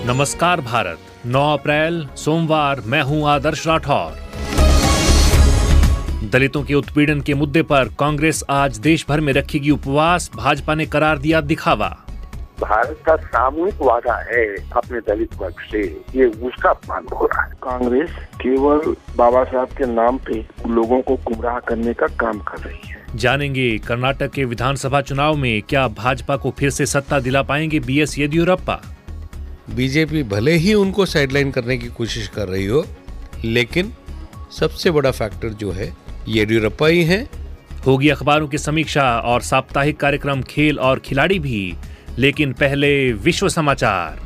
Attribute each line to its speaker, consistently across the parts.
Speaker 1: नमस्कार भारत, 9 अप्रैल सोमवार, मैं हूं आदर्श राठौर। दलितों के उत्पीड़न के मुद्दे पर कांग्रेस आज देश भर में रखेगी उपवास, भाजपा ने करार दिया दिखावा।
Speaker 2: भारत का सामूहिक वादा है अपने दलित वर्ग से, ये उसका अपमान हो रहा है।
Speaker 3: कांग्रेस केवल बाबा साहब के नाम पे लोगों को गुमराह करने का काम कर रही है।
Speaker 1: जानेंगे कर्नाटक के विधानसभा चुनाव में क्या भाजपा को फिर से सत्ता दिला पाएंगे बीएस येदियुरप्पा।
Speaker 4: बीजेपी भले ही उनको साइडलाइन करने की कोशिश कर रही हो, लेकिन सबसे बड़ा फैक्टर जो है येदियुरप्पा ही है।
Speaker 1: होगी अखबारों की समीक्षा और साप्ताहिक कार्यक्रम खेल और खिलाड़ी भी, लेकिन पहले विश्व समाचार।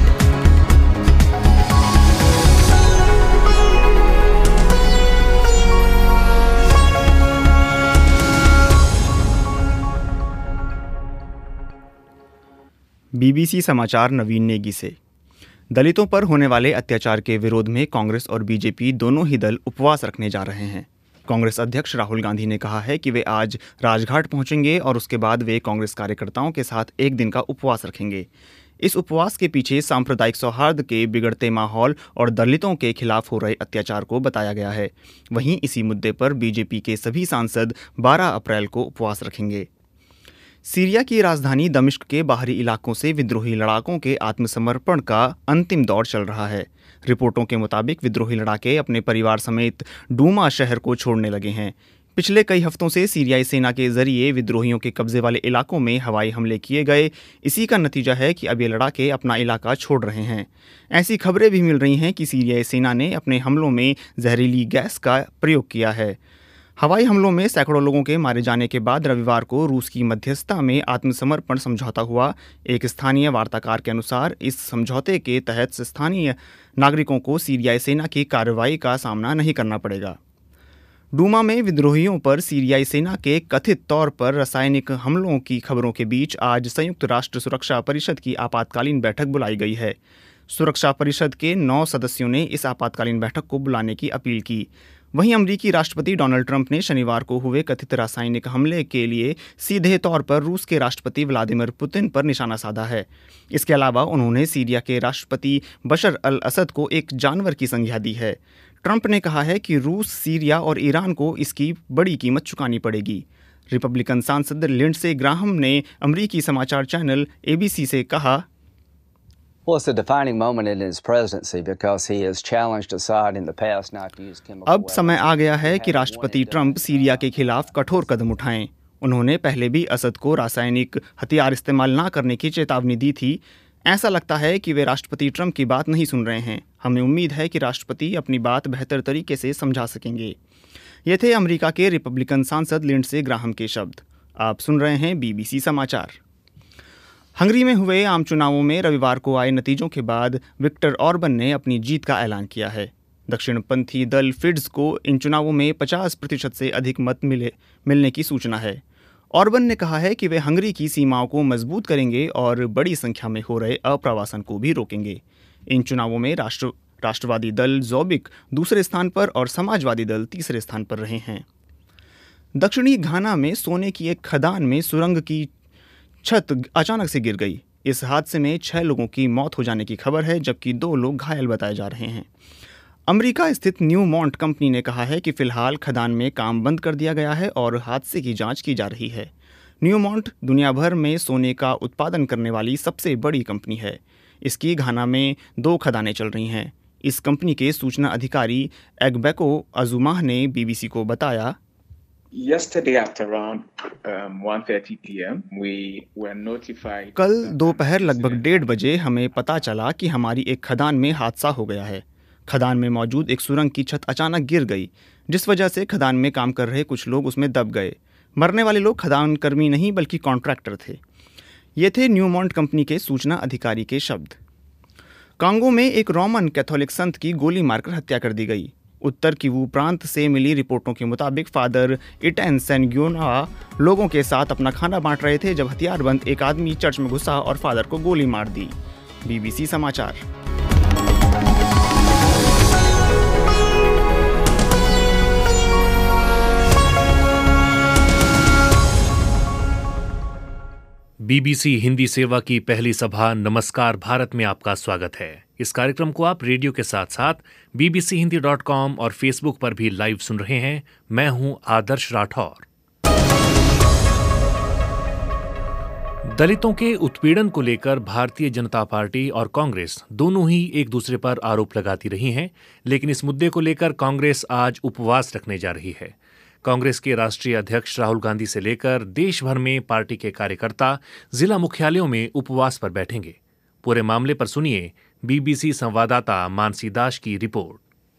Speaker 5: बीबीसी समाचार नवीन नेगी से। दलितों पर होने वाले अत्याचार के विरोध में कांग्रेस और बीजेपी दोनों ही दल उपवास रखने जा रहे हैं। कांग्रेस अध्यक्ष राहुल गांधी ने कहा है कि वे आज राजघाट पहुंचेंगे और उसके बाद वे कांग्रेस कार्यकर्ताओं के साथ एक दिन का उपवास रखेंगे। इस उपवास के पीछे सांप्रदायिक सौहार्द के बिगड़ते माहौल और दलितों के खिलाफ हो रहे अत्याचार को बताया गया है। वहीं इसी मुद्दे पर बीजेपी के सभी सांसद 12 अप्रैल को उपवास रखेंगे। सीरिया की राजधानी दमिश्क के बाहरी इलाकों से विद्रोही लड़ाकों के आत्मसमर्पण का अंतिम दौर चल रहा है। रिपोर्टों के मुताबिक विद्रोही लड़ाके अपने परिवार समेत डूमा शहर को छोड़ने लगे हैं। पिछले कई हफ्तों से सीरियाई सेना के जरिए विद्रोहियों के कब्जे वाले इलाकों में हवाई हमले किए गए। इसी का नतीजा है कि अब ये लड़ाके अपना इलाका छोड़ रहे हैं। ऐसी खबरें भी मिल रही हैं कि सीरियाई सेना ने अपने हमलों में जहरीली गैस का प्रयोग किया है। हवाई हमलों में सैकड़ों लोगों के मारे जाने के बाद रविवार को रूस की मध्यस्थता में आत्मसमर्पण समझौता हुआ। एक स्थानीय वार्ताकार के अनुसार इस समझौते के तहत स्थानीय नागरिकों को सीरियाई सेना की कार्रवाई का सामना नहीं करना पड़ेगा। डूमा में विद्रोहियों पर सीरियाई सेना के कथित तौर पर रासायनिक हमलों की खबरों के बीच आज संयुक्त राष्ट्र सुरक्षा परिषद की आपातकालीन बैठक बुलाई गई है। सुरक्षा परिषद के 9 सदस्यों ने इस आपातकालीन बैठक को बुलाने की अपील की। वहीं अमेरिकी राष्ट्रपति डोनाल्ड ट्रंप ने शनिवार को हुए कथित रासायनिक हमले के लिए सीधे तौर पर रूस के राष्ट्रपति व्लादिमीर पुतिन पर निशाना साधा है। इसके अलावा उन्होंने सीरिया के राष्ट्रपति बशर अल असद को एक जानवर की संज्ञा दी है। ट्रंप ने कहा है कि रूस, सीरिया और ईरान को इसकी बड़ी कीमत चुकानी पड़ेगी। रिपब्लिकन सांसद लिंडसे ग्राहम ने अमेरिकी समाचार चैनल एबीसी से कहा, अब समय आ गया है कि राष्ट्रपति ट्रंप सीरिया के खिलाफ कठोर कदम उठाएं। उन्होंने पहले भी असद को रासायनिक हथियार इस्तेमाल न करने की चेतावनी दी थी। ऐसा लगता है कि वे राष्ट्रपति ट्रंप की बात नहीं सुन रहे हैं। हमें उम्मीद है कि राष्ट्रपति अपनी बात बेहतर तरीके से समझा सकेंगे। ये थे अमेरिका के रिपब्लिकन सांसद लिंडसे ग्राहम के शब्द। आप सुन रहे हैं बीबीसी समाचार। हंगरी में हुए आम चुनावों में रविवार को आए नतीजों के बाद विक्टर ऑर्बन ने अपनी जीत का ऐलान किया है। दक्षिणपंथी दल फिड्स को इन चुनावों में 50% से अधिक मत मिलने की सूचना है। ऑर्बन ने कहा है कि वे हंगरी की सीमाओं को मजबूत करेंगे और बड़ी संख्या में हो रहे अप्रवासन को भी रोकेंगे। इन चुनावों में राष्ट्रवादी दल जोबिक दूसरे स्थान पर और समाजवादी दल तीसरे स्थान पर रहे हैं। दक्षिणी घाना में सोने की एक खदान में सुरंग की छत अचानक से गिर गई। इस हादसे में 6 लोगों की मौत हो जाने की खबर है, जबकि 2 लोग घायल बताए जा रहे हैं। अमेरिका स्थित न्यू मॉन्ट कंपनी ने कहा है कि फिलहाल खदान में काम बंद कर दिया गया है और हादसे की जांच की जा रही है। न्यू मॉन्ट दुनिया भर में सोने का उत्पादन करने वाली सबसे बड़ी कंपनी है। इसकी घाना में 2 खदानें चल रही हैं। इस कंपनी के सूचना अधिकारी एग्बेको अजुमाह ने बीबीसी को बताया, कल दोपहर लगभग 1:30 बजे हमें पता चला कि हमारी एक खदान में हादसा हो गया है। खदान में मौजूद एक सुरंग की छत अचानक गिर गई, जिस वजह से खदान में काम कर रहे कुछ लोग उसमें दब गए। मरने वाले लोग खदान कर्मी नहीं बल्कि कॉन्ट्रैक्टर थे। ये थे न्यूमॉन्ट कंपनी के सूचना अधिकारी के शब्द। कांगो में एक रोमन कैथोलिक संत की गोली मारकर हत्या कर दी गई। उत्तर किवू प्रांत से मिली रिपोर्टों के मुताबिक फादर इटेन सेनग्योना लोगों के साथ अपना खाना बांट रहे थे जब हथियारबंद एक आदमी चर्च में घुसा और फादर को गोली मार दी। बीबीसी समाचार।
Speaker 1: बीबीसी हिंदी सेवा की पहली सभा नमस्कार भारत में आपका स्वागत है। इस कार्यक्रम को आप रेडियो के साथ साथ bbchindi.com और फेसबुक पर भी लाइव सुन रहे हैं। मैं हूं आदर्श राठौर। दलितों के उत्पीड़न को लेकर भारतीय जनता पार्टी और कांग्रेस दोनों ही एक दूसरे पर आरोप लगाती रही हैं, लेकिन इस मुद्दे को लेकर कांग्रेस आज उपवास रखने जा रही है। कांग्रेस के राष्ट्रीय अध्यक्ष राहुल गांधी से लेकर देश भर में पार्टी के कार्यकर्ता जिला मुख्यालयों में उपवास पर बैठेंगे। पूरे मामले पर सुनिए बीबीसी संवाददाता मानसी दास की रिपोर्ट।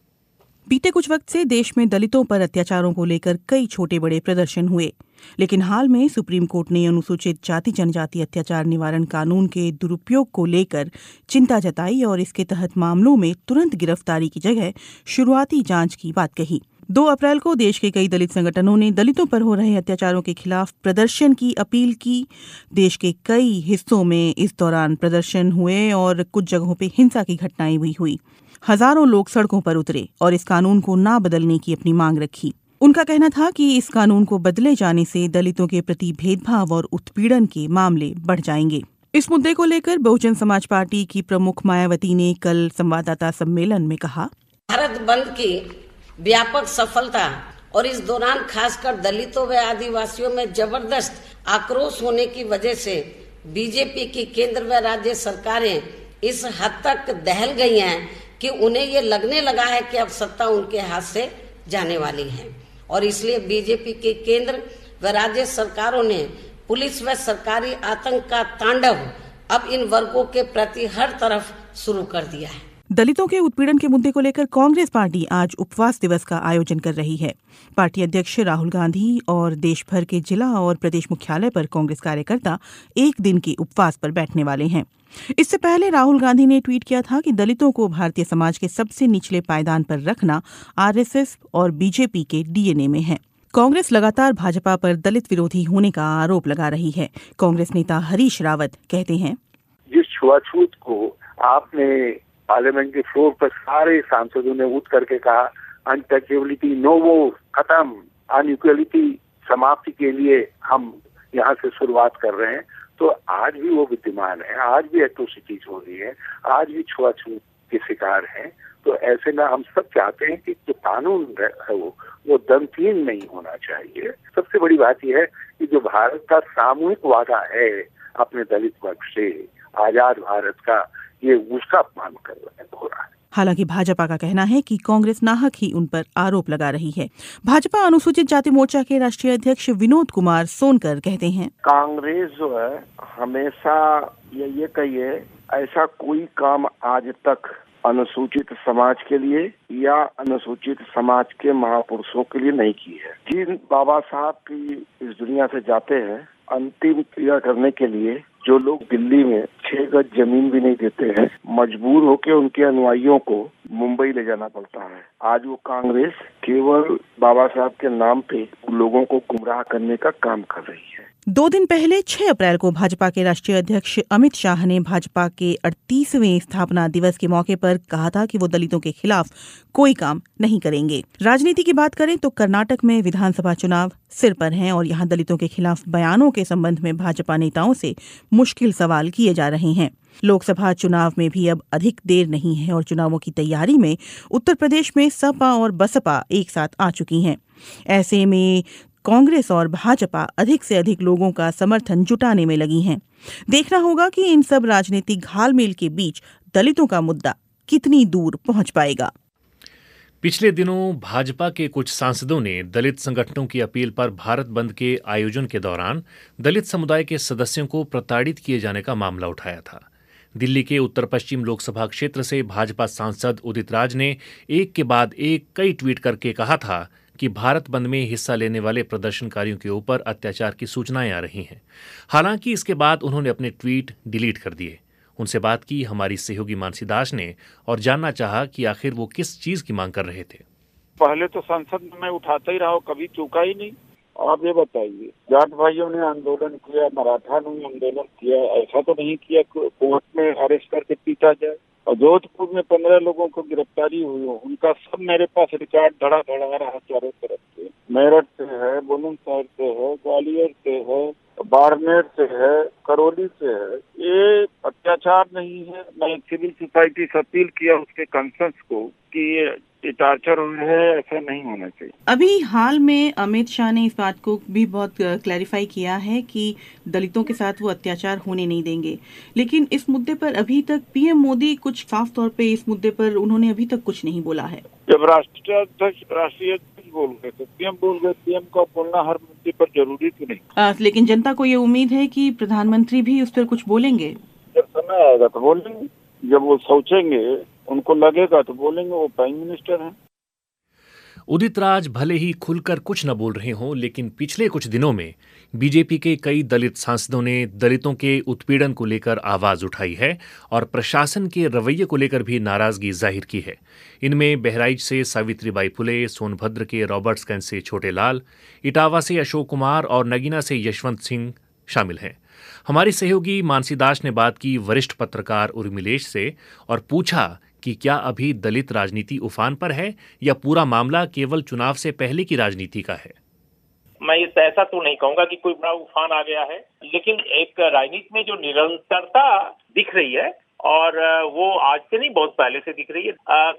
Speaker 6: बीते कुछ वक्त से देश में दलितों पर अत्याचारों को लेकर कई छोटे बड़े प्रदर्शन हुए, लेकिन हाल में सुप्रीम कोर्ट ने अनुसूचित जाति जनजाति अत्याचार निवारण कानून के दुरुपयोग को लेकर चिंता जताई और इसके तहत मामलों में तुरंत गिरफ्तारी की जगह शुरुआती जांच की बात कही। 2 अप्रैल को देश के कई दलित संगठनों ने दलितों पर हो रहे अत्याचारों के खिलाफ प्रदर्शन की अपील की। देश के कई हिस्सों में इस दौरान प्रदर्शन हुए और कुछ जगहों पर हिंसा की घटनाएं भी हुई। हजारों लोग सड़कों पर उतरे और इस कानून को ना बदलने की अपनी मांग रखी। उनका कहना था कि इस कानून को बदले जाने से दलितों के प्रति भेदभाव और उत्पीड़न के मामले बढ़ जाएंगे। इस मुद्दे को लेकर बहुजन समाज पार्टी की प्रमुख मायावती ने कल संवाददाता सम्मेलन में कहा,
Speaker 7: भारत बंद की व्यापक सफलता और इस दौरान खासकर दलितों व आदिवासियों में जबरदस्त आक्रोश होने की वजह से बीजेपी की केंद्र व राज्य सरकारें इस हद तक दहल गई हैं कि उन्हें ये लगने लगा है कि अब सत्ता उनके हाथ से जाने वाली है, और इसलिए बीजेपी के केंद्र व राज्य सरकारों ने पुलिस व सरकारी आतंक का तांडव अब इन वर्गों के प्रति हर तरफ शुरू कर दिया है।
Speaker 6: दलितों के उत्पीड़न के मुद्दे को लेकर कांग्रेस पार्टी आज उपवास दिवस का आयोजन कर रही है। पार्टी अध्यक्ष राहुल गांधी और देश भर के जिला और प्रदेश मुख्यालय पर कांग्रेस कार्यकर्ता एक दिन के उपवास पर बैठने वाले हैं। इससे पहले राहुल गांधी ने ट्वीट किया था कि दलितों को भारतीय समाज के सबसे निचले पायदान पर रखना आरएसएस और बीजेपी के डीएनए में है। कांग्रेस लगातार भाजपा पर दलित विरोधी होने का आरोप लगा रही है। कांग्रेस नेता हरीश रावत कहते हैं,
Speaker 2: जिस छुआछूत को आपने पार्लियामेंट के फ्लोर पर सारे सांसदों ने उठ करके कहा अनटचेबिलिटी नो वो खत्म, अनइक्वलिटी समाप्ति के लिए हम यहाँ से शुरुआत कर रहे हैं, तो आज भी वो विद्यमान है, आज भी एट्रोसिटीज हो रही है, आज भी छुआछूत के शिकार हैं। तो ऐसे में हम सब चाहते हैं कि जो कानून है वो दमकीन नहीं होना चाहिए। सबसे बड़ी बात यह है कि जो भारत का सामूहिक वादा है अपने दलित वर्ग से, आजाद भारत का, ये उसका अपमान कर हो रहा है।
Speaker 6: हालांकि भाजपा का कहना है कि कांग्रेस नाहक ही उन पर आरोप लगा रही है। भाजपा अनुसूचित जाति मोर्चा के राष्ट्रीय अध्यक्ष विनोद कुमार सोनकर कहते हैं,
Speaker 3: कांग्रेस जो है हमेशा ये कहिए ऐसा कोई काम आज तक अनुसूचित समाज के लिए या अनुसूचित समाज के महापुरुषों के लिए नहीं की है। जिन बाबा साहब की इस दुनिया से जाते हैं, अंतिम क्रिया करने के लिए जो लोग दिल्ली में 6 गज जमीन भी नहीं देते हैं, मजबूर होकर उनके अनुयायियों को मुंबई ले जाना पड़ता है। आज वो कांग्रेस केवल बाबा साहब के नाम पे लोगों को गुमराह करने का काम कर रही है।
Speaker 6: 2 दिन पहले 6 अप्रैल को भाजपा के राष्ट्रीय अध्यक्ष अमित शाह ने भाजपा के 38वें स्थापना दिवस के मौके पर कहा था कि वो दलितों के खिलाफ कोई काम नहीं करेंगे। राजनीति की बात करें तो कर्नाटक में विधानसभा चुनाव सिर पर हैं और यहाँ दलितों के खिलाफ बयानों के संबंध में भाजपा नेताओं से मुश्किल सवाल किए जा रहे हैं। लोकसभा चुनाव में भी अब अधिक देर नहीं है और चुनावों की तैयारी में उत्तर प्रदेश में सपा और बसपा एक साथ आ चुकी हैं। ऐसे में कांग्रेस और भाजपा अधिक से अधिक लोगों का समर्थन जुटाने में लगी हैं। देखना होगा कि इन सब राजनीतिक घालमेल के बीच दलितों का मुद्दा कितनी दूर पहुंच पाएगा।
Speaker 1: पिछले दिनों भाजपा के कुछ सांसदों ने दलित संगठनों की अपील पर भारत बंद के आयोजन के दौरान दलित समुदाय के सदस्यों को प्रताड़ित किए जाने का मामला उठाया था। दिल्ली के उत्तर पश्चिम लोकसभा क्षेत्र से भाजपा सांसद उदित राज ने एक के बाद एक कई ट्वीट करके कहा था कि भारत बंद में हिस्सा लेने वाले प्रदर्शनकारियों के ऊपर अत्याचार की सूचनाएं आ रही हैं। हालांकि इसके बाद उन्होंने अपने ट्वीट डिलीट कर दिए। उनसे बात की हमारी सहयोगी मानसी दास ने और जानना चाहा कि आखिर वो किस चीज की मांग कर रहे थे।
Speaker 8: पहले तो संसद में मैं उठाता ही रहा, कभी चूका ही नहीं। आप ये बताइए, जाट भाइयों ने आंदोलन किया, मराठा ने आंदोलन किया, ऐसा तो नहीं किया कोर्ट में अरेस्ट करके पीटा जाए। और जोधपुर में 15 लोगों को गिरफ्तारी हुई, उनका सब मेरे पास रिकॉर्ड धड़ा आ रहा चारों तरफ से। मेरठ से है, बुलंदशहर से है, ग्वालियर से है, बाड़मेर से है, करौली से है, ये अत्याचार नहीं है। मैं सिविल सोसाइटी से अपील किया उसके कंसर्न्स को कि ये टार्चर है, ऐसा नहीं होना चाहिए।
Speaker 6: अभी हाल में अमित शाह ने इस बात को भी बहुत क्लैरिफाई किया है कि दलितों के साथ वो अत्याचार होने नहीं देंगे, लेकिन इस मुद्दे पर अभी तक पीएम मोदी कुछ साफ तौर पे इस मुद्दे पर उन्होंने अभी तक कुछ नहीं बोला है।
Speaker 8: जब राष्ट्रीय अध्यक्ष बोल गए तो पीएम बोल गए, पीएम का बोलना हर मुद्दे पर जरूरी तो नहीं।
Speaker 6: लेकिन जनता को ये उम्मीद है कि प्रधानमंत्री भी उस पर कुछ बोलेंगे।
Speaker 8: जब समय आएगा तो बोलेंगे, जब वो सोचेंगे, उनको लगेगा तो बोलेंगे, वो प्राइम मिनिस्टर हैं।
Speaker 1: उदित राज भले ही खुलकर कुछ न बोल रहे हों, लेकिन पिछले कुछ दिनों में बीजेपी के कई दलित सांसदों ने दलितों के उत्पीड़न को लेकर आवाज उठाई है और प्रशासन के रवैये को लेकर भी नाराजगी जाहिर की है। इनमें बहराइच से सावित्रीबाई फुले, सोनभद्र के रॉबर्ट्सगंज से छोटेलाल, इटावा से अशोक कुमार और नगीना से यशवंत सिंह शामिल हैं। हमारी सहयोगी मानसी दास ने बात की वरिष्ठ पत्रकार उर्मिलेश से और पूछा कि क्या अभी दलित राजनीति उफान पर है या पूरा मामला केवल चुनाव से पहले की राजनीति का है।
Speaker 9: मैं ऐसा तो नहीं कहूंगा कि कोई बड़ा उफान आ गया है, लेकिन एक राजनीति में जो निरंतरता दिख रही है और वो आज से नहीं, बहुत पहले से दिख रही है।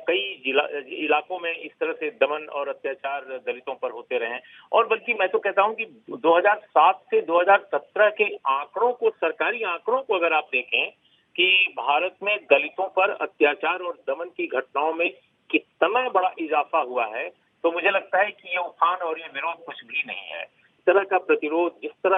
Speaker 9: कई इलाकों में इस तरह से दमन और अत्याचार दलितों पर होते रहे, और बल्कि मैं तो कहता हूं कि 2007 से 2017 के आंकड़ों को, सरकारी आंकड़ों को अगर आप देखें कि भारत में दलितों पर अत्याचार और दमन की घटनाओं में कितना बड़ा इजाफा हुआ है, तो मुझे लगता है कि ये उफान और ये विरोध कुछ भी नहीं है। इस तरह का प्रतिरोध, जिस तरह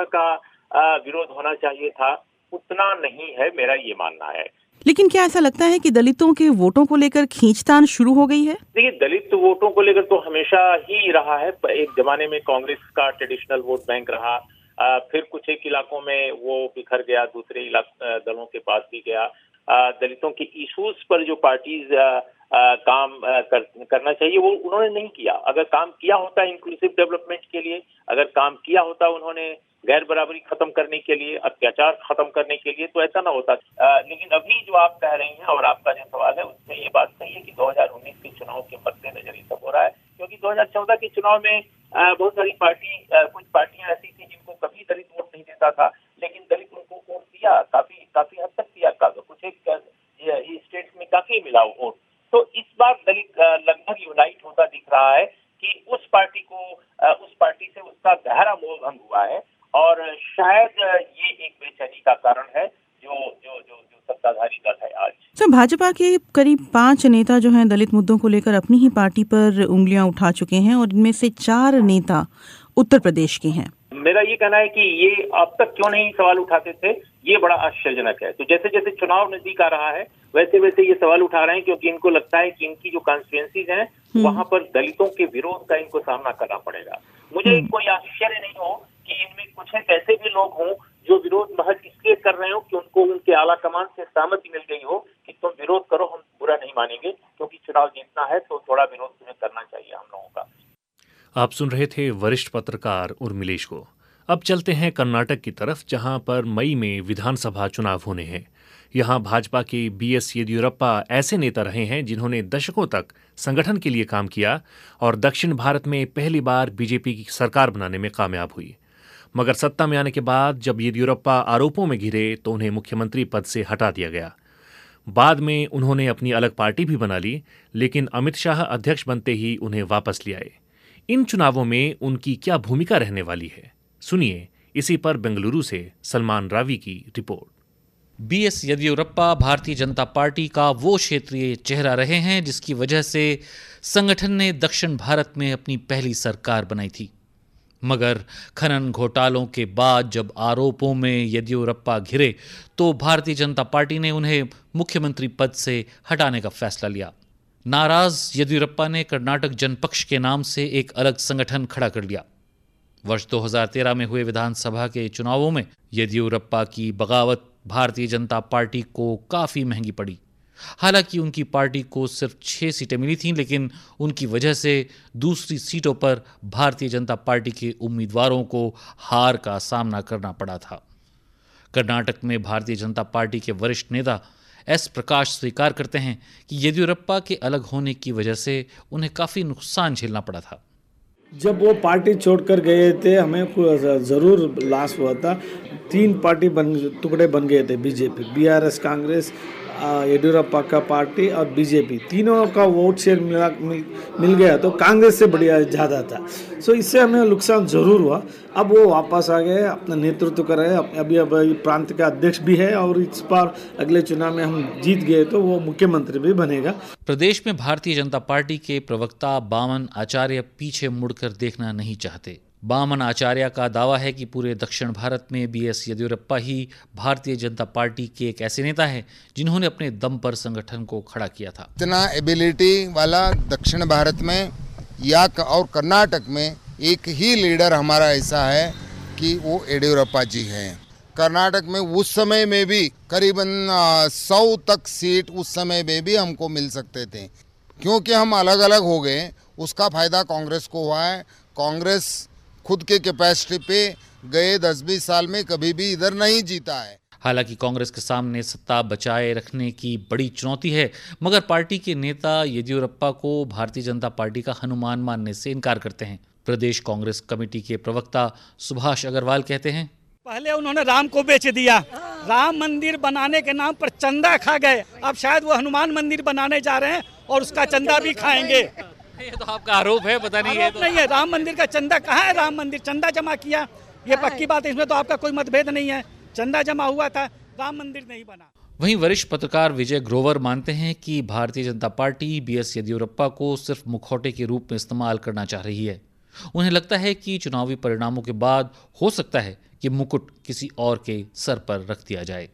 Speaker 9: का विरोध होना चाहिए था, उतना नहीं है, मेरा ये मानना है।
Speaker 6: लेकिन क्या ऐसा लगता है कि दलितों के वोटों को लेकर खींचतान शुरू हो गई है?
Speaker 9: देखिए, दलित वोटों को लेकर तो हमेशा ही रहा है। एक जमाने में कांग्रेस का ट्रेडिशनल वोट बैंक रहा, फिर कुछ एक इलाकों में वो बिखर गया, दूसरे दलों के पास भी गया। दलितों के इश्यूज पर जो पार्टीज काम करना चाहिए वो उन्होंने नहीं किया। अगर काम किया होता इंक्लूसिव डेवलपमेंट के लिए, अगर काम किया होता उन्होंने गैर बराबरी खत्म करने के लिए, अत्याचार खत्म करने के लिए, तो ऐसा ना होता। लेकिन अभी जो आप कह रही हैं और आपका जो सवाल है उसमें ये बात सही है कि 2019 के चुनाव के मद्देनजर ये सब हो रहा है, क्योंकि 2014 के चुनाव में बहुत सारी कुछ पार्टियां ऐसी थी जिनको कभी दलित वोट नहीं देता था, लेकिन दलित उनको वोट दिया, काफी हद तक दिया, कुछ एक स्टेट्स में काफी मिला वोट। तो इस बार दलित लगभग यूनाइट होता दिख रहा है कि उस पार्टी से उसका गहरा मोह भंग हुआ है, और शायद ये एक बेचैनी का कारण है जो सत्ताधारी दल है आज।
Speaker 6: सर, भाजपा के करीब 5 नेता जो हैं दलित मुद्दों को लेकर अपनी ही पार्टी पर उंगलियां उठा चुके हैं, और इनमें से 4 नेता उत्तर प्रदेश के हैं।
Speaker 9: मेरा ये कहना है कि ये अब तक क्यों नहीं सवाल उठाते थे, ये बड़ा आश्चर्यजनक है। तो जैसे जैसे चुनाव नजदीक आ रहा है वैसे वैसे ये सवाल उठा रहे हैं, क्योंकि इनको लगता है कि इनकी जो कॉन्स्टिट्यूएंसीज हैं वहां पर दलितों के विरोध का इनको सामना करना पड़ेगा। मुझे कोई आश्चर्य नहीं हो कि इनमें कुछ एक ऐसे भी लोग हों जो विरोध महज इसलिए कर रहे हो कि उनको उनके आला कमान से सहमति मिल गई हो कि तुम विरोध करो, हम बुरा नहीं मानेंगे, क्योंकि चुनाव जीतना है तो थोड़ा विरोध तुम्हें करना चाहिए हम लोगों का।
Speaker 1: आप सुन रहे थे वरिष्ठ पत्रकार उर्मिलेश को। अब चलते हैं कर्नाटक की तरफ, जहां पर मई में विधानसभा चुनाव होने हैं। यहां भाजपा के BS येदियुरप्पा ऐसे नेता रहे हैं जिन्होंने दशकों तक संगठन के लिए काम किया और दक्षिण भारत में पहली बार बीजेपी की सरकार बनाने में कामयाब हुई। मगर सत्ता में आने के बाद जब येदियुरप्पा आरोपों में घिरे तो उन्हें मुख्यमंत्री पद से हटा दिया गया। बाद में उन्होंने अपनी अलग पार्टी भी बना ली, लेकिन अमित शाह अध्यक्ष बनते ही उन्हें वापस ले आए। इन चुनावों में उनकी क्या भूमिका रहने वाली है, सुनिए इसी पर बेंगलुरु से सलमान रावी की report.
Speaker 10: BS Yediyurappa Bharatiya Janata party का वो क्षेत्रीय चेहरा रहे हैं जिसकी वजह से संगठन ने दक्षिण भारत में अपनी पहली सरकार बनाई थी। मगर खनन घोटालों के बाद जब आरोपों में येदियुरप्पा घिरे तो भारतीय जनता पार्टी ने उन्हें मुख्यमंत्री पद से हटाने का फैसला लिया। नाराज येदियुरप्पा ने कर्नाटक जनपक्ष के नाम से एक अलग संगठन खड़ा कर लिया। वर्ष 2013 में हुए विधानसभा के चुनावों में येदियुरप्पा की बगावत भारतीय जनता पार्टी को काफी महंगी पड़ी। हालांकि उनकी पार्टी को सिर्फ 6 सीटें मिली थीं, लेकिन उनकी वजह से दूसरी सीटों पर भारतीय जनता पार्टी के उम्मीदवारों को हार का सामना करना पड़ा था। कर्नाटक में भारतीय जनता पार्टी के वरिष्ठ नेता S प्रकाश स्वीकार करते हैं कि येदियुरप्पा के अलग होने की वजह से उन्हें काफी नुकसान झेलना पड़ा था।
Speaker 11: जब वो पार्टी छोड़कर गए थे हमें ज़रूर लॉस हुआ था। 3 पार्टी टुकड़े बन गए थे, बीजेपी, बीआरएस, कांग्रेस, येडियुरप्पा का पार्टी और बीजेपी, तीनों का वोट शेयर मिल गया तो कांग्रेस से बढ़िया ज़्यादा था। सो इससे हमें नुकसान ज़रूर हुआ। अब वो वापस आ गए, अपना नेतृत्व कर रहे हैं, अभी प्रांत का अध्यक्ष भी है और इस बार अगले चुनाव में हम जीत गए तो वो मुख्यमंत्री भी बनेगा।
Speaker 10: प्रदेश में भारतीय जनता पार्टी के प्रवक्ता बामन आचार्य पीछे मुड़कर देखना नहीं चाहते। बामन आचार्य का दावा है कि पूरे दक्षिण भारत में बीएस येदियुरप्पा ही भारतीय जनता पार्टी के एक ऐसे नेता हैं जिन्होंने अपने दम पर संगठन को खड़ा किया था।
Speaker 12: इतना एबिलिटी वाला दक्षिण भारत में या और कर्नाटक में एक ही लीडर हमारा ऐसा है कि वो येदियुरप्पा जी हैं। कर्नाटक में उस समय में भी करीबन 100 तक सीट उस समय में भी हमको मिल सकते थे, क्योंकि हम अलग अलग हो गए। उसका फायदा कांग्रेस को हुआ है। कांग्रेस खुद के कैपेसिटी पे गए 10-20 साल में कभी भी इधर नहीं जीता है।
Speaker 10: हालांकि कांग्रेस के सामने सत्ता बचाए रखने की बड़ी चुनौती है, मगर पार्टी के नेता येदियुरप्पा को भारतीय जनता पार्टी का हनुमान मानने से इनकार करते हैं। प्रदेश कांग्रेस कमेटी के प्रवक्ता सुभाष अग्रवाल कहते हैं,
Speaker 13: पहले उन्होंने राम को बेच दिया, राम मंदिर बनाने के नाम पर चंदा खा गए, अब शायद वो हनुमान मंदिर बनाने जा रहे हैं और उसका चंदा भी खाएंगे।
Speaker 10: ये तो आपका आरोप है, पता नहीं है तो।
Speaker 13: नहीं है, राम मंदिर का चंदा कहाँ है? राम मंदिर चंदा जमा किया, ये पक्की बात है, इसमें तो आपका कोई मतभेद नहीं है। चंदा जमा हुआ था, राम मंदिर नहीं बना।
Speaker 10: वहीं वरिष्ठ पत्रकार विजय ग्रोवर मानते हैं कि भारतीय जनता पार्टी बीएस येदियुरप्पा को सिर्फ मुखौटे के रूप में इस्तेमाल करना चाह रही है। उन्हें लगता है कि चुनावी परिणामों के बाद हो सकता है कि मुकुट किसी और के सर पर रख दिया जाए।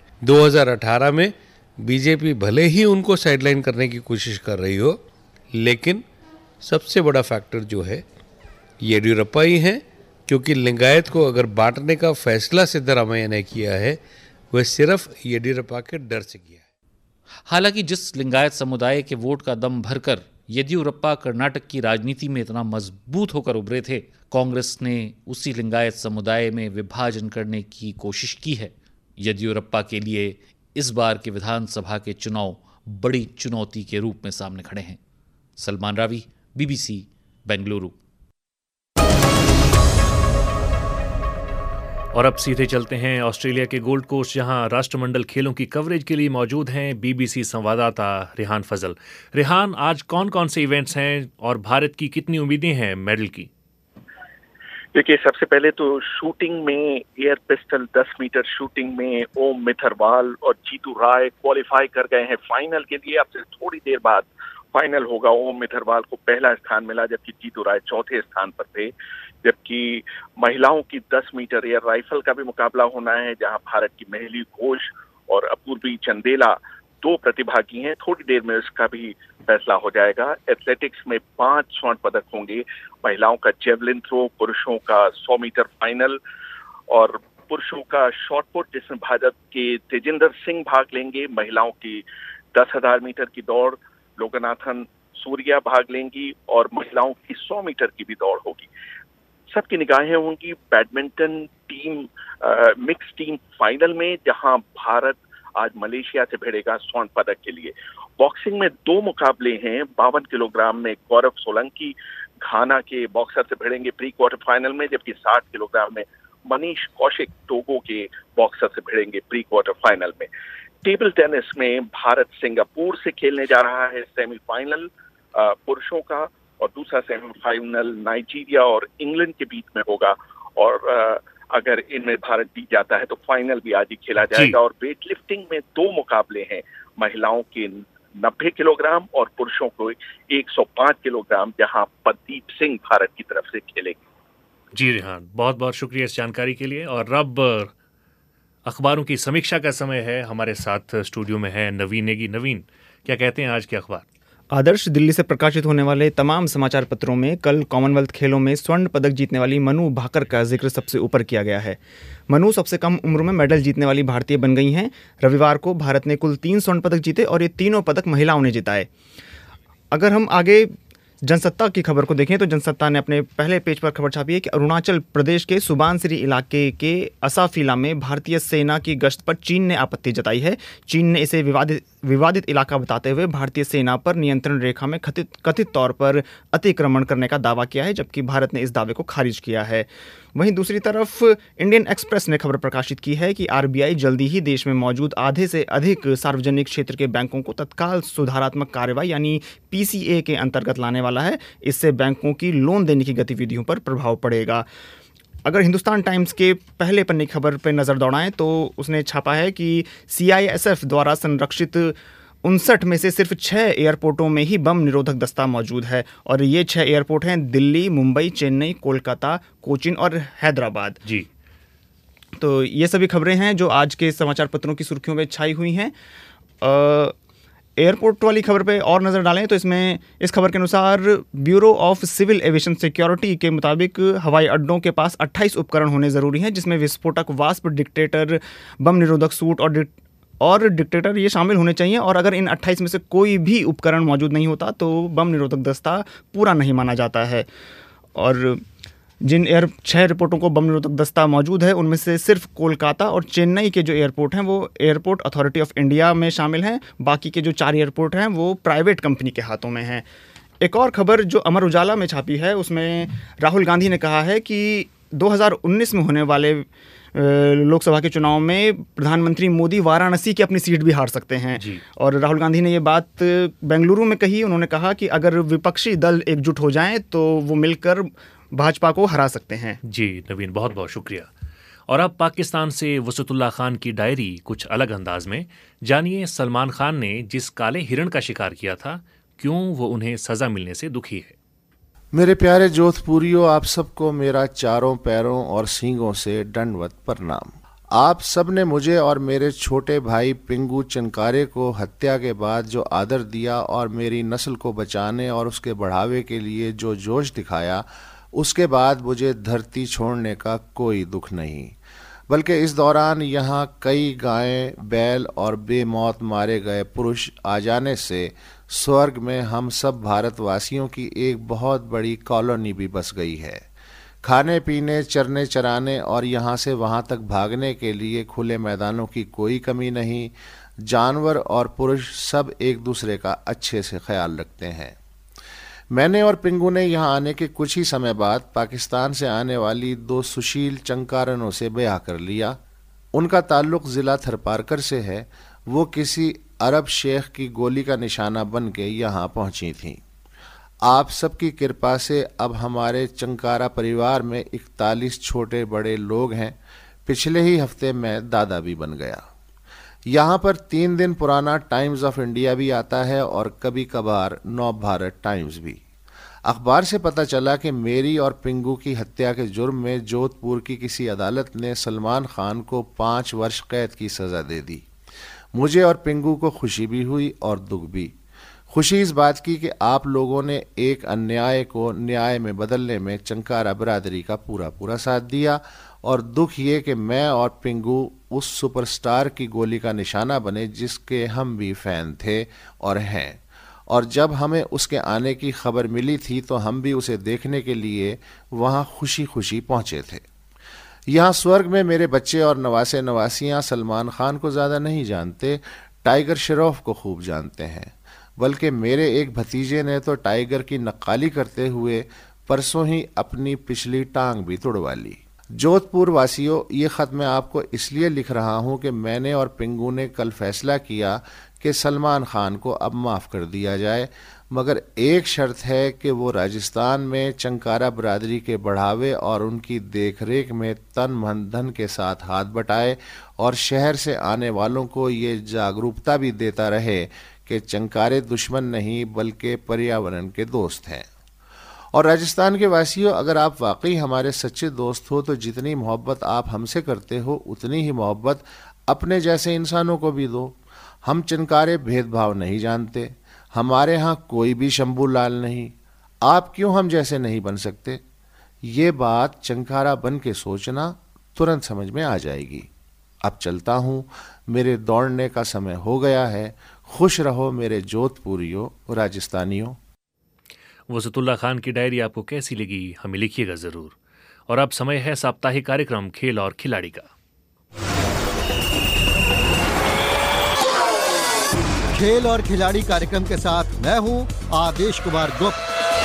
Speaker 4: 2018 में बीजेपी भले ही उनको साइडलाइन करने की कोशिश कर रही हो, लेकिन सबसे बड़ा फैक्टर जो है येडियुरप्पा ही है, क्योंकि लिंगायत को अगर बांटने का फैसला सिद्धरामैया ने किया है वह सिर्फ येडियुरप्पा के डर से किया है।
Speaker 10: हालांकि जिस लिंगायत समुदाय के वोट का दम भरकर येदियुरप्पा कर्नाटक की राजनीति में इतना मजबूत होकर उभरे थे, कांग्रेस ने उसी लिंगायत समुदाय में विभाजन करने की कोशिश की है। येदियुरप्पा के लिए इस बार के विधानसभा के चुनाव बड़ी चुनौती के रूप में सामने खड़े हैं। सलमान रावी, बीबीसी, बेंगलुरु।
Speaker 1: और अब सीधे चलते हैं ऑस्ट्रेलिया के गोल्ड कोस्ट, जहां राष्ट्रमंडल खेलों की कवरेज के लिए मौजूद हैं बीबीसी संवाददाता रेहान फजल। रेहान, आज कौन कौन से इवेंट्स हैं और भारत की कितनी उम्मीदें हैं मेडल की?
Speaker 14: देखिए, सबसे पहले तो शूटिंग में एयर पिस्टल 10 मीटर शूटिंग में ओम मिथरवाल और जीतू राय क्वालिफाई कर गए हैं फाइनल के लिए। अब से थोड़ी देर बाद फाइनल होगा। ओम मिथरवाल को पहला स्थान मिला, जबकि जीतू राय चौथे स्थान पर थे। जबकि महिलाओं की 10 मीटर एयर राइफल का भी मुकाबला होना है, जहां भारत की मेहली घोष और अपूर्वी चंदेला 2 प्रतिभागी हैं। थोड़ी देर में उसका भी फैसला हो जाएगा। एथलेटिक्स में 5 स्वर्ण पदक होंगे। महिलाओं का जेवलिन थ्रो, पुरुषों का 100 मीटर फाइनल और पुरुषों का शॉटपुट, जिसमें भारत के तेजिंदर सिंह भाग लेंगे। महिलाओं की 10,000 मीटर की दौड़ लोकनाथन सूर्या भाग लेंगी और महिलाओं की 100 मीटर की भी दौड़ होगी। सबकी निगाहें होंगी badminton team mix team final में, जहां भारत आज मलेशिया से भिड़ेगा स्वर्ण पदक के लिए। बॉक्सिंग में 2 मुकाबले हैं। 52 किलोग्राम में गौरव सोलंकी घाना के बॉक्सर से भिड़ेंगे प्री क्वार्टर फाइनल में, जबकि 60 किलोग्राम में मनीष कौशिक टोगो के बॉक्सर से भिड़ेंगे प्री क्वार्टर फाइनल में। टेबल टेनिस में भारत सिंगापुर से खेलने जा रहा है सेमीफाइनल पुरुषों का, और दूसरा सेमीफाइनल नाइजीरिया और इंग्लैंड के बीच में होगा। और अगर इनमें भारत जीत जाता है तो फाइनल भी आज ही खेला जाएगा। और वेट लिफ्टिंग में 2 मुकाबले हैं, महिलाओं के 90 किलोग्राम और पुरुषों को 105 किलोग्राम, जहां प्रदीप सिंह भारत की तरफ से खेलेंगे।
Speaker 1: जी रेहान, बहुत बहुत शुक्रिया इस जानकारी के लिए। और अब अखबारों की समीक्षा का समय है। हमारे साथ स्टूडियो में है नवीन नेगी। नवीन, क्या कहते हैं आज के अखबार?
Speaker 5: आदर्श दिल्ली से प्रकाशित होने वाले तमाम समाचार पत्रों में कल कॉमनवेल्थ खेलों में स्वर्ण पदक जीतने वाली मनु भाकर का जिक्र सबसे ऊपर किया गया है। मनु सबसे कम उम्र में मेडल जीतने वाली भारतीय बन गई हैं। रविवार को भारत ने कुल 3 स्वर्ण पदक जीते और ये तीनों पदक महिलाओं ने जिताए। अगर हम आगे जनसत्ता की खबर को देखें तो जनसत्ता ने अपने पहले पेज पर खबर छापी है कि अरुणाचल प्रदेश के सुबानसिरी इलाके के असाफिला में भारतीय सेना की गश्त पर चीन ने आपत्ति जताई है। चीन ने इसे विवादित इलाका बताते हुए भारतीय सेना पर नियंत्रण रेखा में कथित तौर पर अतिक्रमण करने का दावा किया है, जबकि भारत ने इस दावे को खारिज किया है। वहीं दूसरी तरफ इंडियन एक्सप्रेस ने खबर प्रकाशित की है कि आरबीआई जल्दी ही देश में मौजूद आधे से अधिक सार्वजनिक क्षेत्र के बैंकों को तत्काल सुधारात्मक कार्रवाई यानी पीसीए के अंतर्गत लाने वाला है। इससे बैंकों की लोन देने की गतिविधियों पर प्रभाव पड़ेगा। अगर हिंदुस्तान टाइम्स के पहले पन्ने की खबर पर नज़र दौड़ाएं तो उसने छापा है कि सीआईएसएफ द्वारा संरक्षित 59 में से सिर्फ 6 एयरपोर्टों में ही बम निरोधक दस्ता मौजूद है और ये 6 एयरपोर्ट हैं दिल्ली, मुंबई, चेन्नई, कोलकाता, कोचीन और हैदराबाद।
Speaker 1: जी,
Speaker 5: तो ये सभी खबरें हैं जो आज के समाचार पत्रों की सुर्खियों में छाई हुई हैं। एयरपोर्ट वाली खबर पे और नज़र डालें तो इसमें इस खबर के अनुसार bureau of civil aviation security के मुताबिक हवाई अड्डों के पास 28 उपकरण होने ज़रूरी हैं, जिसमें विस्फोटक वास्प, डिक्टेटर, बम निरोधक सूट और डिक्टेटर ये शामिल होने चाहिए। और अगर इन 28 में से कोई भी उपकरण मौजूद नहीं होता तो बम निरोधक दस्ता पूरा नहीं माना जाता है। और जिन 6 एयरपोर्टों को बम निरोधक दस्ता मौजूद है उनमें से सिर्फ कोलकाता और चेन्नई के जो एयरपोर्ट हैं वो एयरपोर्ट अथॉरिटी ऑफ इंडिया में शामिल हैं। बाकी के जो 4 एयरपोर्ट हैं वो प्राइवेट कंपनी के हाथों में हैं। एक और खबर जो अमर उजाला में छापी है उसमें राहुल गांधी ने कहा है कि 2019 में होने वाले लोकसभा के चुनाव में प्रधानमंत्री मोदी वाराणसी की अपनी सीट भी हार सकते हैं। और राहुल गांधी ने ये बात बेंगलुरु में कही। उन्होंने कहा कि अगर विपक्षी दल एकजुट हो जाएं तो वो मिलकर भाजपा को हरा सकते हैं।
Speaker 1: जी नवीन, बहुत बहुत शुक्रिया। और अब पाकिस्तान से वसतुल्ला खान की डायरी कुछ अलग अंदाज में। जानिए सलमान खान ने जिस काले हिरण का शिकार किया था, क्यों वो उन्हें सजा मिलने से दुखी है।
Speaker 15: मेरे प्यारे जोधपुरियों, आप सबको मेरा चारों पैरों और सींगों से दंडवत प्रणाम। आप सब ने मुझे और मेरे छोटे भाई पिंगू चनकारे को हत्या के बाद जो आदर दिया और मेरी नस्ल को बचाने और उसके बढ़ावे के लिए जो जोश दिखाया, उसके बाद मुझे धरती छोड़ने का कोई दुख नहीं। बल्कि इस दौरान यहाँ कई गायें, बैल और बेमौत मारे गए पुरुष आ जाने से स्वर्ग में हम सब भारतवासियों की एक बहुत बड़ी कॉलोनी भी बस गई है। खाने पीने, चरने चराने और यहाँ से वहाँ तक भागने के लिए खुले मैदानों की कोई कमी नहीं। जानवर और पुरुष सब एक दूसरे का अच्छे से ख्याल रखते हैं। मैंने और पिंगू ने यहाँ आने के कुछ ही समय बाद पाकिस्तान से आने वाली 2 सुशील चंकारनों से ब्याह कर लिया। उनका ताल्लुक ज़िला थरपारकर से है। वो किसी अरब शेख की गोली का निशाना बन के यहाँ पहुँची थीं। आप सबकी कृपा से अब हमारे चंकारा परिवार में 41 छोटे बड़े लोग हैं। पिछले ही हफ्ते मैं दादा भी बन गया। यहाँ पर 3 दिन पुराना टाइम्स ऑफ इंडिया भी आता है और कभी कभार नव भारत टाइम्स भी। अखबार से पता चला कि मेरी और पिंगू की हत्या के जुर्म में जोधपुर की किसी अदालत ने सलमान खान को 5 वर्ष कैद की सज़ा दे दी। मुझे और पिंगू को खुशी भी हुई और दुख भी। खुशी इस बात की कि आप लोगों ने एक अन्याय को न्याय में बदलने में चंकारा बरादरी का पूरा साथ दिया, और दुख ये कि मैं और पिंगू उस सुपरस्टार की गोली का निशाना बने जिसके हम भी फ़ैन थे और हैं। और जब हमें उसके आने की खबर मिली थी तो हम भी उसे देखने के लिए वहाँ खुशी खुशी पहुँचे थे। यहाँ स्वर्ग में मेरे बच्चे और नवासे नवासियाँ सलमान खान को ज़्यादा नहीं जानते, टाइगर श्रॉफ को खूब जानते हैं। बल्कि मेरे एक भतीजे ने तो टाइगर की नक्काली करते हुए परसों ही अपनी पिछली टांग भी तुड़वा ली। जोधपुर वासियों, ये ख़त मैं आपको इसलिए लिख रहा हूँ कि मैंने और पिंगू ने कल फैसला किया कि सलमान खान को अब माफ़ कर दिया जाए, मगर एक शर्त है कि वो राजस्थान में चंकारा बरादरी के बढ़ावे और उनकी देखरेख में तन मन धन के साथ हाथ बटाए और शहर से आने वालों को ये जागरूकता भी देता रहे कि चंकारे दुश्मन नहीं बल्कि पर्यावरण के दोस्त हैं। और राजस्थान के वासियों, अगर आप वाकई हमारे सच्चे दोस्त हो तो जितनी मोहब्बत आप हमसे करते हो उतनी ही मोहब्बत अपने जैसे इंसानों को भी दो। हम चंकारे भेदभाव नहीं जानते, हमारे यहाँ कोई भी शंभू लाल नहीं। आप क्यों हम जैसे नहीं बन सकते? ये बात चंकारा बन के सोचना तुरंत समझ में आ जाएगी। अब चलता हूँ, मेरे दौड़ने का समय हो गया है। खुश रहो मेरे जोधपुरियों, राजस्थानियों।
Speaker 1: वसतुल्ला खान की डायरी आपको कैसी लगी, हमें लिखिएगा ज़रूर। और अब समय है साप्ताहिक कार्यक्रम खेल और खिलाड़ी का।
Speaker 16: खेल और खिलाड़ी कार्यक्रम के साथ मैं हूं आदेश कुमार गुप्त।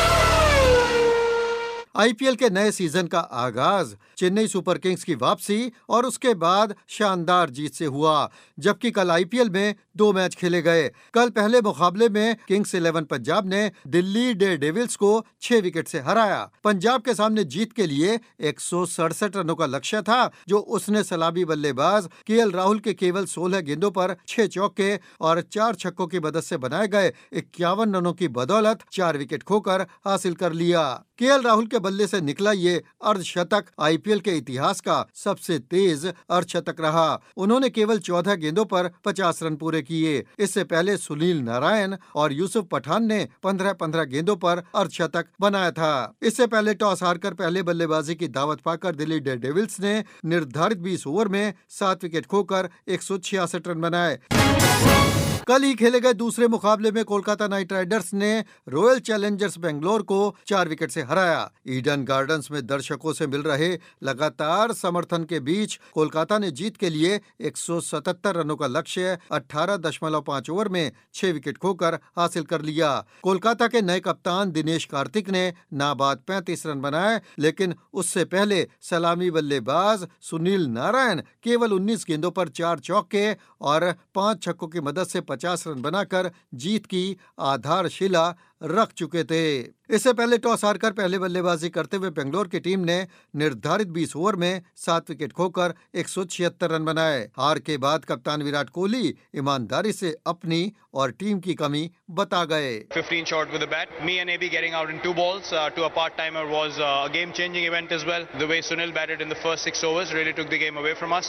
Speaker 16: आईपीएल के नए सीजन का आगाज चेन्नई सुपर किंग्स की वापसी और उसके बाद शानदार जीत से हुआ, जबकि कल आईपीएल में 2 मैच खेले गए। कल पहले मुकाबले में किंग्स 11 पंजाब ने दिल्ली डेयरडेविल्स को 6 विकेट से हराया। पंजाब के सामने जीत के लिए 167 रनों का लक्ष्य था, जो उसने सलामी बल्लेबाज केएल राहुल के केवल 16 गेंदों पर 6 चौके और 4 छक्कों की मदद से बनाए गए 51 रनों की बदौलत 4 विकेट खोकर हासिल कर लिया। केएल राहुल के बल्ले से निकला ये अर्धशतक आईपीएल के इतिहास का सबसे तेज अर्धशतक रहा। उन्होंने केवल 14 गेंदों पर 50 रन पूरे किए। इससे पहले सुनील नारायण और यूसुफ पठान ने 15-15 गेंदों पर अर्धशतक बनाया था। इससे पहले टॉस हारकर पहले बल्लेबाजी की दावत पाकर दिल्ली डेयरडेविल्स ने निर्धारित 20 ओवर में 7 विकेट खोकर 166 रन बनाए। कल ही खेले गए दूसरे मुकाबले में कोलकाता नाइट राइडर्स ने रॉयल चैलेंजर्स बेंगलोर को 4 विकेट से हराया। ईडन गार्डन्स में दर्शकों से मिल रहे लगातार समर्थन के बीच कोलकाता ने जीत के लिए 177 रनों का लक्ष्य 18.5 ओवर में 6 विकेट खोकर हासिल कर लिया। कोलकाता के नए कप्तान दिनेश कार्तिक ने नाबाद 35 रन बनाए, लेकिन उससे पहले सलामी बल्लेबाज सुनील नारायण केवल 19 गेंदों पर 4 चौके और 5 छक्कों की मदद से 50 रन बनाकर जीत की आधारशिला रख चुके थे। इससे पहले टॉस हारकर पहले बल्लेबाजी करते हुए बेंगलोर की टीम ने निर्धारित 20 ओवर में 7 विकेट खोकर 176 रन बनाए। हार के बाद कप्तान विराट कोहली ईमानदारी से अपनी और टीम की कमी बता गए।
Speaker 17: 15 short with the bat. Me and AB getting out in 2 balls to a part-timer was a game-changing event as well. The way Sunil batted in the first 6 overs really took the game away from us.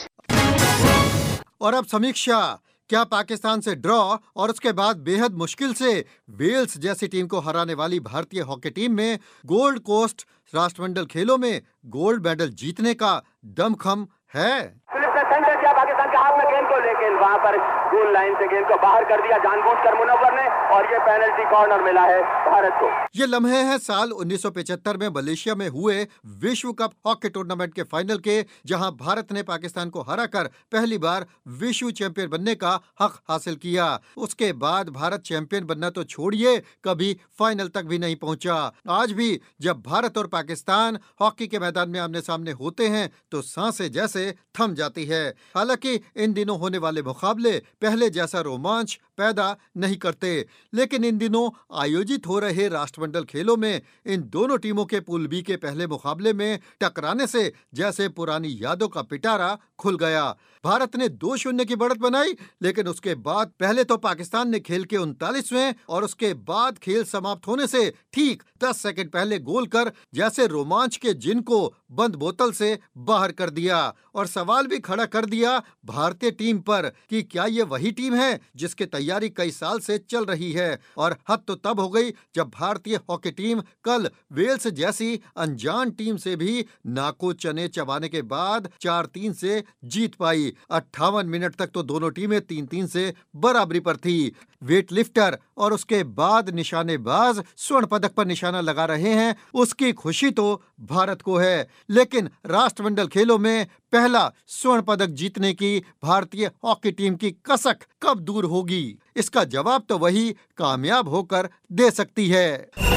Speaker 16: और अब समीक्षा। क्या पाकिस्तान से draw और उसके बाद बेहद मुश्किल से वेल्स जैसी टीम को हराने वाली भारतीय हॉकी टीम में गोल्ड कोस्ट राष्ट्रमंडल खेलों में गोल्ड मेडल जीतने का दमखम है?
Speaker 18: सेंटर किया पाकिस्तान के हाथ में गेंद को, लेकिन वहां पर गोल लाइन से गेंद को बाहर कर दिया जानबूझकर मुनव्वर ने, और ये पेनल्टी कॉर्नर मिला है भारत को।
Speaker 16: ये लम्हे हैं साल 1975 में मलेशिया में हुए विश्व कप हॉकी टूर्नामेंट के फाइनल के, जहां भारत ने पाकिस्तान को हराकर पहली बार विश्व चैंपियन बनने का हक हासिल किया। उसके बाद भारत चैंपियन बनना तो छोड़िए, कभी फाइनल तक भी नहीं पहुंचा। आज भी जब भारत और पाकिस्तान हॉकी के मैदान में आमने सामने होते हैं तो सांसें जैसे थम जाती है। हालांकि इन दिनों होने वाले मुकाबले पहले जैसा रोमांच पैदा नहीं करते, लेकिन इन दिनों आयोजित हो रहे राष्ट्रमंडल खेलों में इन दोनों टीमों के पूल बी के पहले मुकाबले में टकराने से जैसे पुरानी यादों का पिटारा खुल गया। भारत ने 2-0 की बढ़त बनाई, लेकिन उसके बाद पहले तो पाकिस्तान ने खेल के 39वें और उसके बाद खेल समाप्त होने से ठीक 10 सेकंड पहले गोल कर जैसे रोमांच के जिन को बंद बोतल से बाहर कर दिया, और सवाल भी खड़ा कर दिया भारतीय टीम पर कि क्या ये वही टीम है जिसकी तैयारी कई साल से चल रही है। और हद तो तब हो गई जब भारतीय हॉकी टीम कल वेल्स जैसी अनजान टीम से भी नाको चने चबाने के बाद 4-3 से जीत पाई। 58 मिनट तक तो दोनों टीमें 3-3 से बराबरी पर थी। वेट लिफ्टर और उसके बाद निशानेबाज स्वर्ण पदक पर निशाना लगा रहे हैं, उसकी खुशी तो भारत को है, लेकिन राष्ट्रमंडल खेलों में पहला स्वर्ण पदक जीतने की भारतीय हॉकी टीम की कसक कब दूर होगी? इसका जवाब तो वही कामयाब होकर दे सकती है।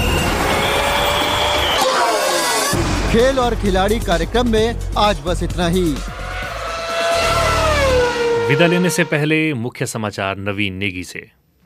Speaker 16: खेल और खिलाड़ी कार्यक्रम में आज बस इतना ही।
Speaker 1: विदा लेने से पहले मुख्य समाचार नवीन नेगी से।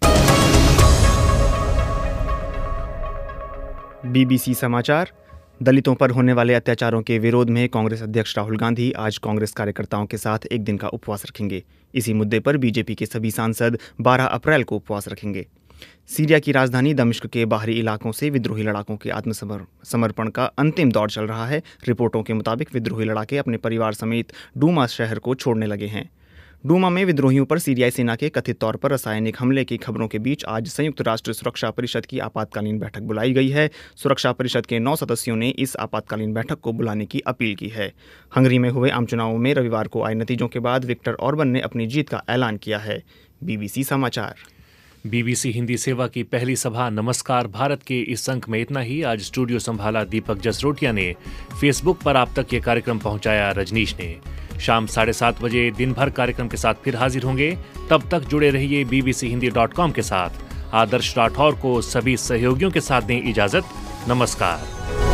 Speaker 5: बीबीसी समाचार। दलितों पर होने वाले अत्याचारों के विरोध में कांग्रेस अध्यक्ष राहुल गांधी आज कांग्रेस कार्यकर्ताओं के साथ एक दिन का उपवास रखेंगे। इसी मुद्दे पर बीजेपी के सभी सांसद 12 अप्रैल को उपवास रखेंगे। सीरिया की राजधानी दमिश्क के बाहरी इलाकों से विद्रोही लड़ाकों के आत्मसमर्पण का अंतिम दौर चल रहा है। रिपोर्टों के मुताबिक विद्रोही लड़ाके अपने परिवार समेत डूमा शहर को छोड़ने लगे हैं। डूमा में विद्रोहियों पर सीरियाई सेना के कथित तौर पर रासायनिक हमले की खबरों के बीच आज संयुक्त राष्ट्र सुरक्षा परिषद की आपातकालीन बैठक बुलाई गई है। सुरक्षा परिषद के 9 सदस्यों ने इस आपातकालीन बैठक को बुलाने की अपील की है। हंगरी में हुए आम चुनावों में रविवार को आए नतीजों के बाद विक्टर ऑर्बन ने अपनी जीत का ऐलान किया है। बीबीसी समाचार।
Speaker 1: बीबीसी हिंदी सेवा की पहली सभा नमस्कार भारत के इस अंक में इतना ही। आज स्टूडियो संभाला दीपक जसरोटिया ने, फेसबुक पर आप तक ये कार्यक्रम पहुंचाया रजनीश ने। शाम 7:30 बजे दिन भर कार्यक्रम के साथ फिर हाजिर होंगे। तब तक जुड़े रहिए bbchohindi.com के साथ। आदर्श राठौर को सभी सहयोगियों के साथ दें इजाजत। नमस्कार।